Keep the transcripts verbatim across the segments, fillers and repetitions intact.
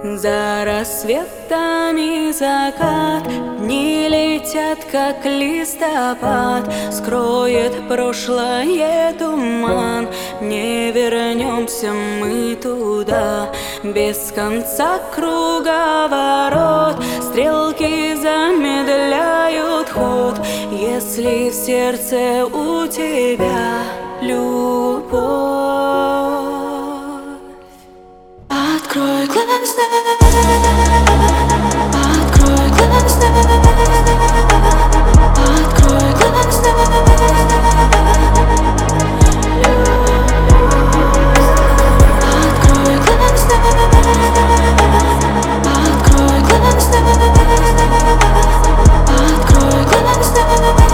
За рассветами закат, дни летят, как листопад. Скроет прошлое туман, не вернемся мы туда. Без конца круговорот, стрелки замедляют ход. Если в сердце у тебя любовь, открой глаза, открой глаза, открой глаза. Открой глаза, открой глаза, открой глаза.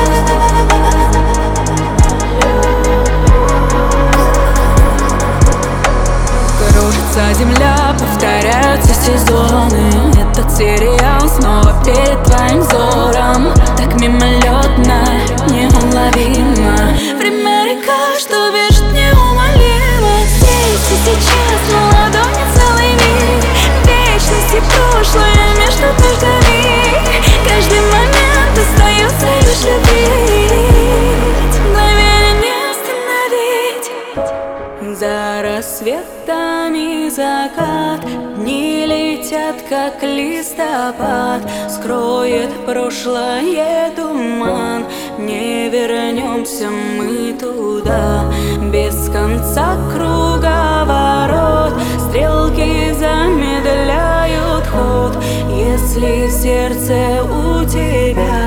Кружится земля, повторяются сезоны. Этот сериал снова перед твоим взором. Так мимолетно, неуловимо. Время река, что бежит неумолимо. Здесь и сейчас, на ладони целый мир. Вечность и прошлое между дождями. Каждый момент остается лишь любить. Мгновение не остановить. За рассветами закат, дни летят, как листопад. Скроет прошлое туман, не вернемся мы туда. Без конца круговорот, стрелки замедляют ход. Если в сердце у тебя